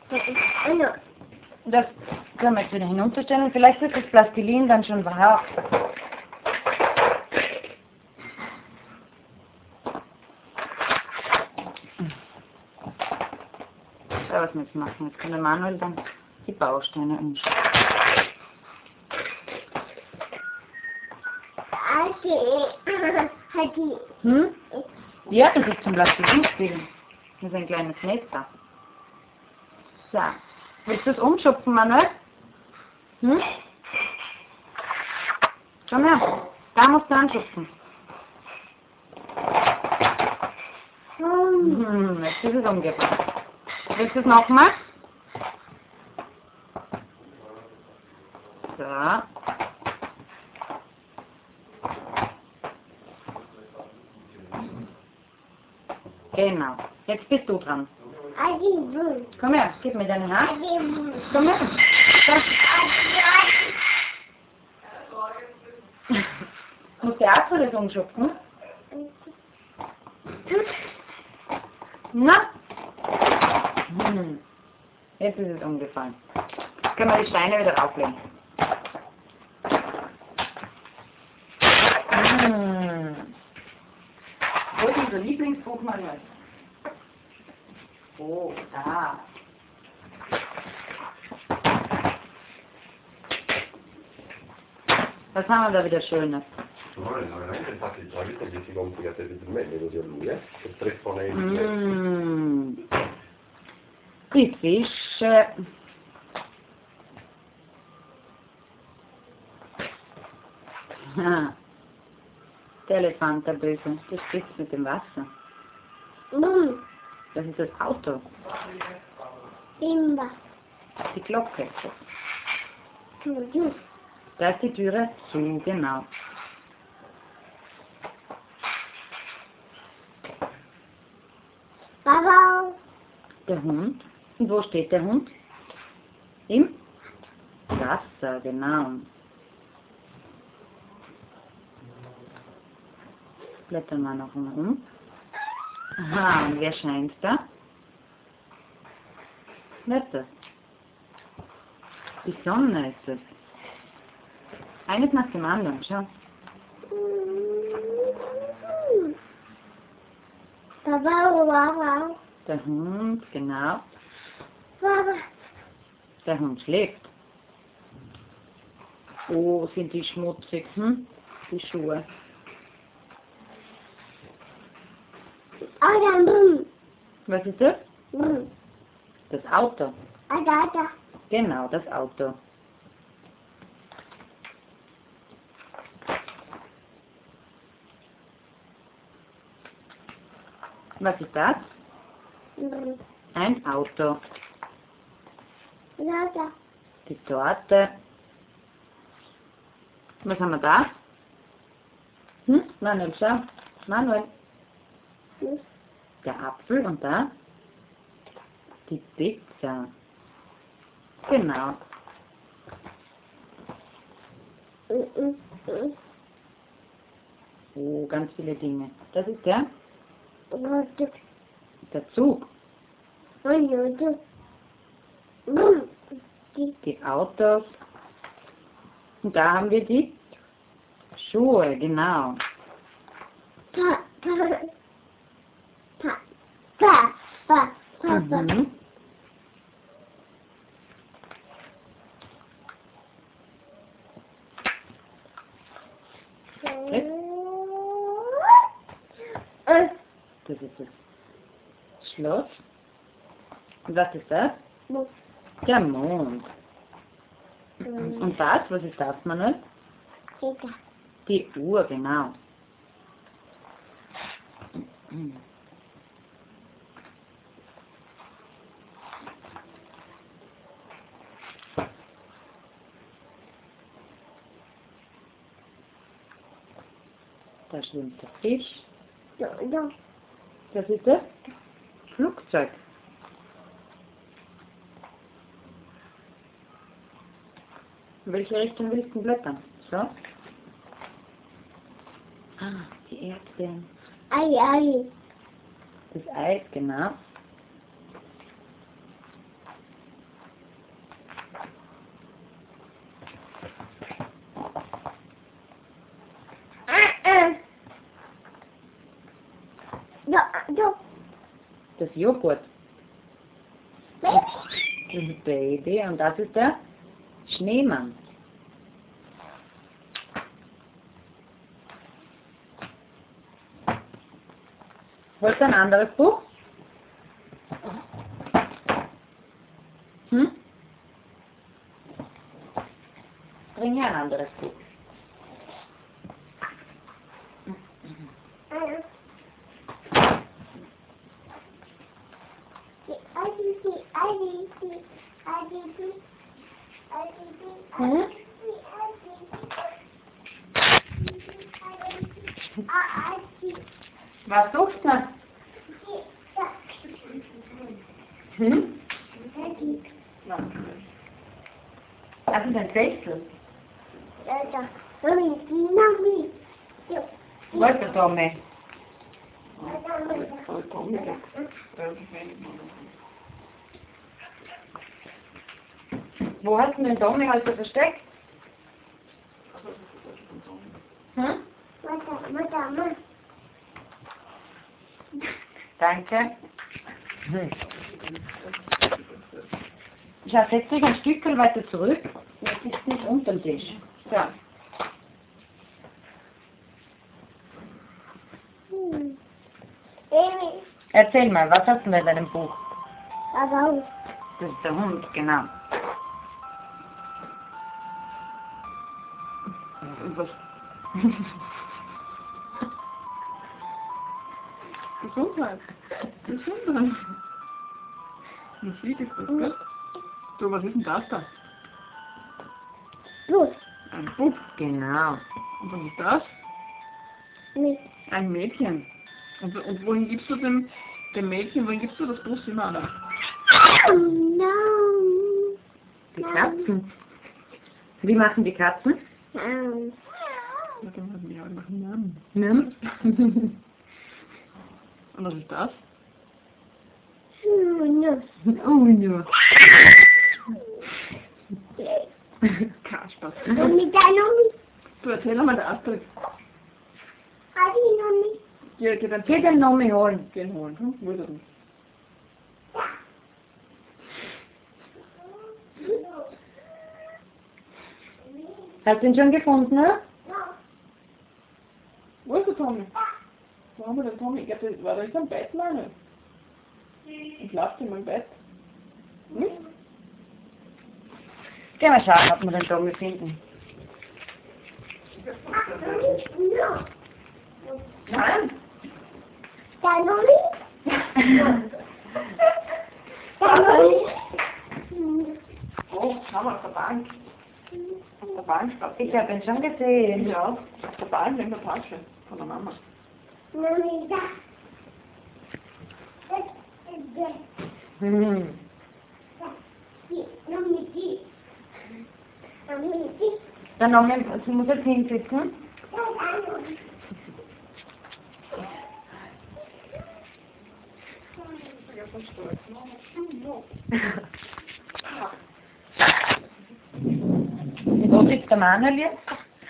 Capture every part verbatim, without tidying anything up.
Also, Das können wir jetzt wieder hinunterstellen. Vielleicht ist das Plastilin dann schon wahr. So, was wir jetzt machen. Jetzt kann der Manuel dann die Bausteine umschauen. hat die, Hm? Ja, das ist zum Plastilin-Spielen. Das ist ein kleines Messer. So. Willst du es umschupfen, Manuel? Hm? Komm her. Da musst du anschupfen. Hm, jetzt ist es umgebracht. Willst du es nochmal? So. Genau. Jetzt bist du dran. Adi, Komm her, gib mir deine Hand. Adi, Komm her. Da. Muss der Apfel das umschupfen? Na? Hm. Jetzt ist es umgefallen. Jetzt können wir die Steine wieder auflegen. Hm. Wo ist unser Lieblingsbuch, Manuel? Oh, da. Was haben wir da wieder Schönes? No, veramente infatti la vita che si complica terribilmente così a lui, eh? Che tre fonelli. Mm. Die Fische. Ah. Der Elefant, der Böse. Das spritzt mit dem Wasser. Bum, Das ist das Auto. Bimba, Die Glocke. Tudu, Da ist die Türe zu, genau. Baba, Der Hund. Und wo steht der Hund? Im Wasser, genau. Blättern wir noch mal um. Aha, und wer scheint da? Wer ist das? Die Sonne ist es. Eines nach dem anderen, schau. Baba, Baba, Der Hund, genau. Baba, Der Hund schläft. Oh, sind die schmutzig, hm? Die Schuhe. Ada, Bum, Was ist das? Bum, Das Auto. Ada, Ada, Genau, das Auto. Was ist das? Bum, Ein Auto. Ada, Die Torte. Was haben wir da? Hm? Manuel, schau. Manuel. Bum, Der Apfel und da? Die Pizza. Genau. Bum, Bum, Oh, ganz viele Dinge. Das ist der? Rote, Der Zug. Rote, Bum, die, Die Autos. Und da haben wir die Schuhe, genau. Pa, Pa, Pa, Pa, Pa, Pa, Pa, Mhm. Äh, Das ist das Schloss. Und was ist das? Bum, Der Mond. Bum, Und das, was ist das, Manuel? Kita, Die Uhr, genau. Da schwimmt der Fisch. Do, Do, Das ist das Flugzeug. In welche Richtung willst du blättern? So. Ah, die Erdbeeren. Ei, Ei, Das Eis, genau. Da, da. Das Joghurt. Baby. Das ist Baby und das ist der Schneemann. Wolltest du ein anderes Buch? Hm? Bring her ein anderes Buch. Hm? Was suchst du? Hm? Das ist ein Sechsel. Wo ist der Tommy? Wo hast du den Tommy heute versteckt? Hm? Danke. Hm. Schau, setz dich ein Stückchen weiter zurück. Jetzt sitzt nicht unter dem Tisch. So. Erzähl mal, was hast du denn in deinem Buch? Das ist der Hund, genau. Was? Gesundheit. Gesundheit. Musik ist das, gell? So, was ist denn das da? Ein Bub. Genau. Und was ist das? Ein Mädchen. Und, und wohin gibst du dem, dem Mädchen, wohin gibst du das Bus immer an? Die Katzen. Wie machen die Katzen? Ja, dann machen wir machen Namen. Ne? Und was ist das? Oh, nur. Kasper. Mit deiner Du erzähl mal der Astrid. Geh, geh dann Geh den Nomi holen. Geh ihn holen. Hm? Wo ist er denn? Hast du ihn schon gefunden, ne? Wo ist der Tommy? Wo haben wir den Tommy? Ich glaube, war der ist am Bett, meine. Im Schlafzimmer im Bett. Hm? Geh mal schauen, ob wir den Tommy finden. Nein. Oh, schau mal auf der Bank. Auf der Bank steht Ich habe ihn schon gesehen. ja, auf der Bank in der Tasche von der Mama. Hm. Der Nomi muss jetzt hinsitzen. Wo sitzt der Manuel jetzt?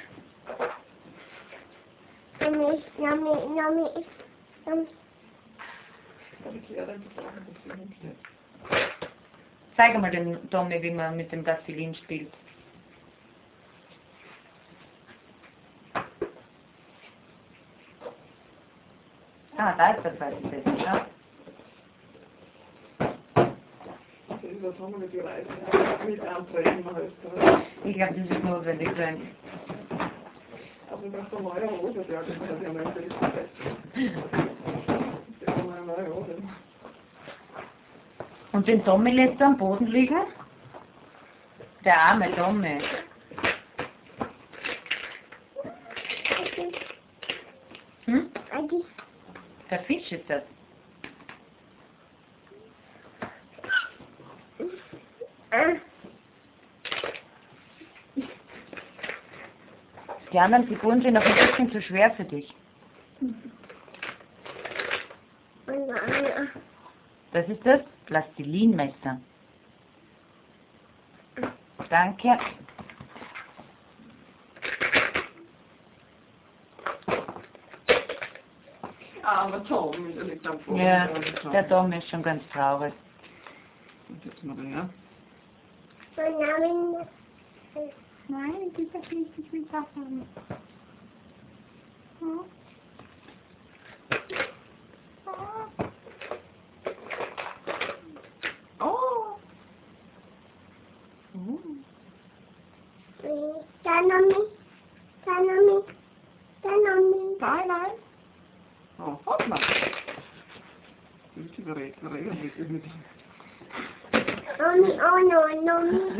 Zeig mal den Tommy, wie man mit dem Plastilin spielt. Ah, da ist das Weiße, ja. Das ist das Sommer mit die Reise. Mit Anträgen nach Österreich. Ich glaube, das ist notwendig sein. Also das ist eine neue Hose, ja, das ist ja mein Bild. Das ist eine neue Hose. Und den Tommy lässt er am Boden liegen? Der arme Tommy. Hm? Der Fisch ist das. Die anderen Figuren sind noch ein bisschen zu schwer für dich. Das ist das Plastilinmesser. Danke. Ah, armer Tom, der liegt am Boden. Ja, der arme Tom. der Tom ist schon ganz traurig. Und jetzt mal her. Mein Name ist... Nein, die verfließt sich mit Wasser. Oh! Tanami. Tanami. Tanami. Nein, nein. Oh, warte mal. Ich will reden, reden mit ihm. Nomi, oh no, Nomi.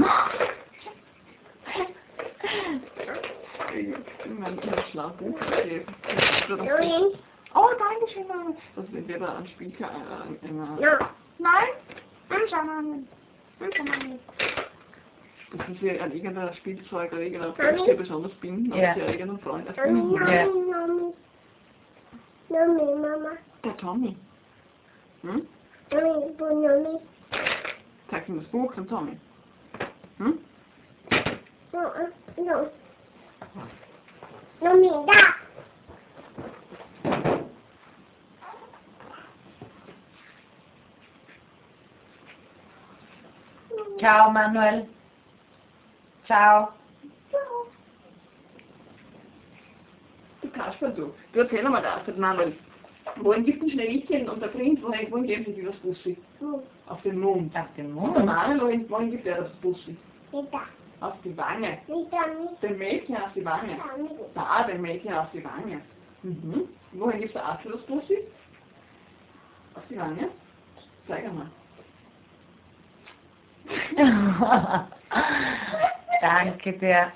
In meinem Schlafbuch. Nomi. Oh, danke schön, Mama. Das wird wieder ein Spielchen. Äh, immer. No. Nein, böse Mann. Böse Mann. Das ist ja ein irgendein Spielzeug oder irgendein Fuß, der besonders binden, Ja. aus der eigenen Freund Nomi, erfinden. Ja. Nomi, Nomi. Nomi, Mama. Der Tommy. Hm? Nomi, bu Nomi. Zeig ihm das Buch, dem Tommy. Hm? No, no. Nomi, da. Ciao, Manuel. Ciao. Du Kasper, du. Du erzähl mal das, der Manuel. Wohin gibt ein Schneewittchen und der Prinz, wohin, wohin geben sie das Bussi? Hm. Auf den Mund. Auf den Und der Mond. Manuel, wohin, wohin gibt er das Bussi? Nicht da. Auf die Wange. Nicht da, nicht Dem Mädchen auf die Wange. da, nicht Da, dem Mädchen auf die Wange. Mhm. Wohin gibt der Apfel das Bussi? Auf die Wange. Zeig einmal. Danke dir.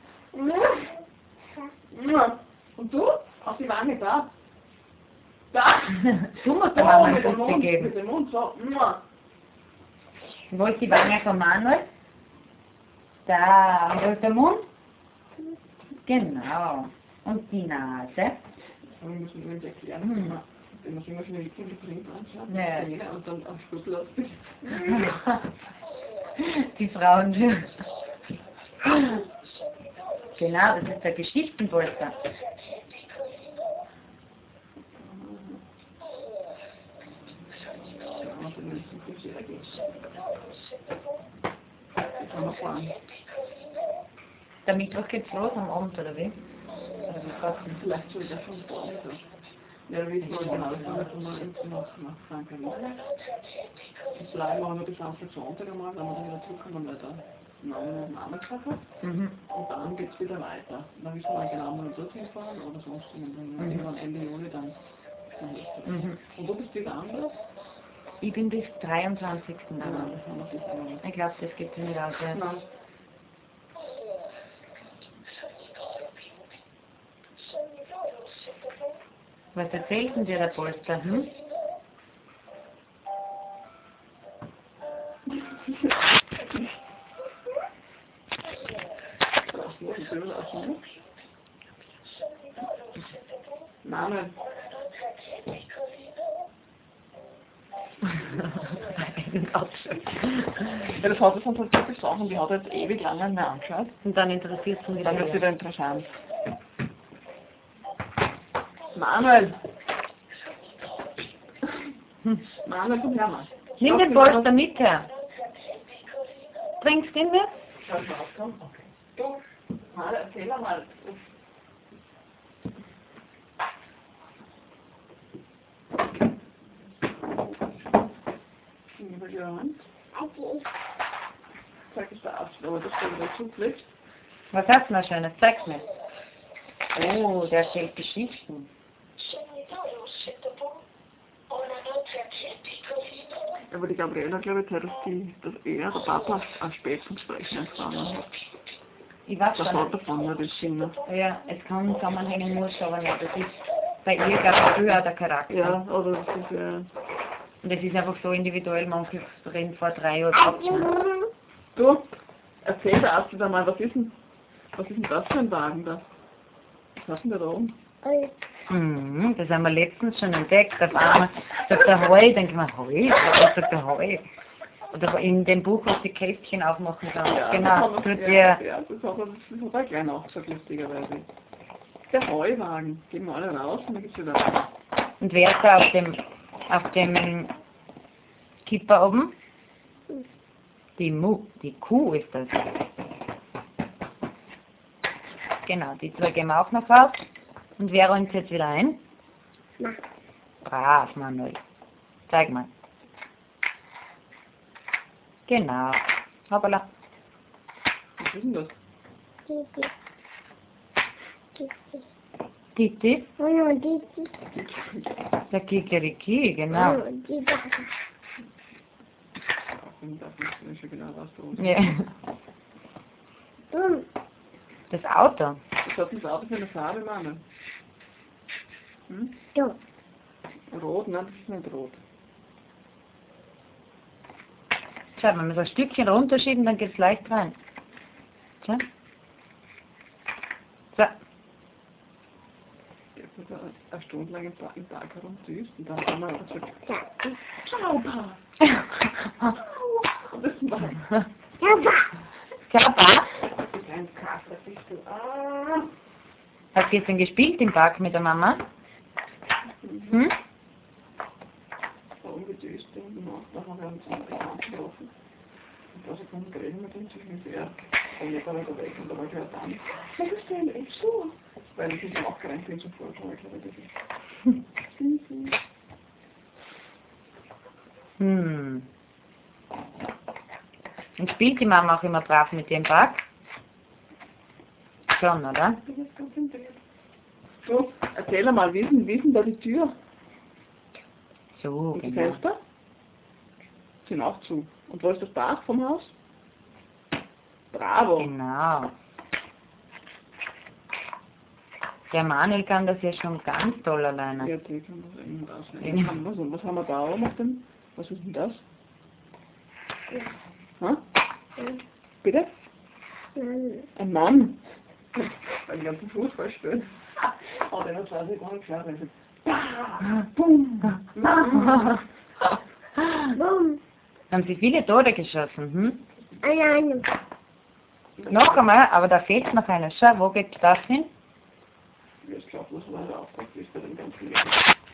Ja. Und du? Auf die Wange, da. Da. Du musst der Oh, Mama mit einen dem Bussi Mund, geben. mit dem Mund, so. Mua. Wo ist die Wange von Manuel? Da. Und wo ist der Mund? Genau. Und die Nase? Wir müssen übrigens erklären, Hm. wenn man sich immer schnell Witzchen mit Prinz anschaut, Ja. Szene und dann am Schluss lässt sich. Die Frauen. Genau, das ist der Geschichtenpolster. Und dann müssen wir sehr gehen. Das haben wir vorhin. Der Mittwoch geht's los am Abend, oder wie? Oder wie geht's denn? Vielleicht schon wieder von vorne so. Ja, wir wissen nicht genau, das müssen wir jetzt nach, nach Frankreich. Das bleiben wir nur bis Samstag, Sonntag einmal, wenn wir dann wieder zurückkommen, weil der Name und Namenstag hat. Mhm. Und dann geht es wieder weiter. Dann wissen wir genau, ob wir dorthin fahren oder sonst irgendwann Mhm. irgendwann Ende Juli dann nach Österreich. Mhm. Und du bist wieder anders? Ich bin bis dreiundzwanzigsten Nein, da. das haben wir sicher noch nicht. Ich glaube, das geht nicht aus. Ja. Nein. Was erzählt denn dir der Polster? Hm? Name. Ja, das hat es uns halt wirklich Sachen, die hat er jetzt ewig lange nicht mehr angeschaut. Und dann interessiert es mich Dann wird es wieder. wieder interessant. Manuel! Hm. Manuel, komm her mal. Nimm den Polster mit her. Trinkst du ihn mit? Schau mal auf, komm. Du, Manuel, erzähl mal. Über die Hand. Okay. Zeig es da aus, aber das da wieder zufliegt. Was hast du noch Schönes? Zeig's mir. Oh, der erzählt Geschichten. Aber die Gabriela, glaube ich, hat, dass, die, dass er, der Papa, ein spät zum Sprechen angefangen hat. Ich weiß Der schon. Vater von mir, das Kinder. Ja, es kann zusammenhängen, muss aber nicht. Das ist bei ihr, glaube ich, früher der Charakter. Ja, oder das ist ja... Und es ist einfach so individuell, manche reden vor drei Jahren ab. Du, erzähl der Arzt wieder mal, was ist denn, was ist denn das für ein Wagen da? Was hast denn da oben? Mhm, das haben wir letztens schon entdeckt. Auf einmal sagt der Heu, denke ich mir, Heu? Was sagt der Heu? Oder in dem Buch, was die Kästchen aufmachen kann. Ja, Genau, das tut hat er, ihr. ja, das hat er, das hat er gleich nachgesagt, lustigerweise. Der Heuwagen, gehen wir alle raus und dann geht's wieder rein. Und wer ist da auf dem, auf dem Kipper oben? Die Mu, die Kuh ist das. Genau, die zwei gehen wir auch noch raus. Und wer räumt jetzt wieder ein? Na, Brav, Manuel. Zeig mal. Genau. Hoppala. Was ist denn das? Titi. Titi. Titi, Und Titi. der Kikeriki, genau. Und die Sache. Ich darf nicht schon genau rausholen. Ja. Bumm. Das Auto. Was hat das Auto für eine Farbe, Mama? Hm? Du. Rot? Nein, das ist nicht rot. Schau, wenn wir so ein Stückchen runterschieben, dann geht's leicht rein. So. So. Jetzt hat er eine Stunde lang im Tag, im Tag herumdüst und dann haben wir aber gesagt, ciao, Pa! Und das war Ja, da. Ciao, Pa. ein kleines Kaffee, bist du. Ah! Hast du gestern gespielt im Park mit der Mama? Hm? So umgedüst und danach, da haben wir uns in der Hand getroffen. Und da sind wir geredet mit ihm zwischen der und ich war wieder weg und da war ich halt dann. Was ist denn echt so? Weil ich nicht auch gerannt bin zum Vorschau, ich glaube, das ist. Hm. Und spielt die Mama auch immer brav mit dir im Park? Schon, oder? Ich bin jetzt konzentriert. So, erzähl mal, wie ist denn, wie ist denn da die Tür? So, Und die genau. Fenster? Sind auch zu. Und wo ist das Dach vom Haus? Bravo! Genau. Der Manuel kann das ja schon ganz toll alleine. Ja, die kann das irgendwie rausnehmen. Ja. Was, was haben wir da oben auf dem? Was ist denn das? Ha? Bitte? Nein. Ein Mann? Ein ganzen Fußball spielt. Oh, der hat quasi gar nicht klar. Bum! Bumm. Haben sie viele Tode geschossen, hm? Alleine. Noch einmal, aber da fehlt noch einer. Schau, wo geht das hin? Ich glaube, das war der Auftrag, ist bei dem ganzen Leben.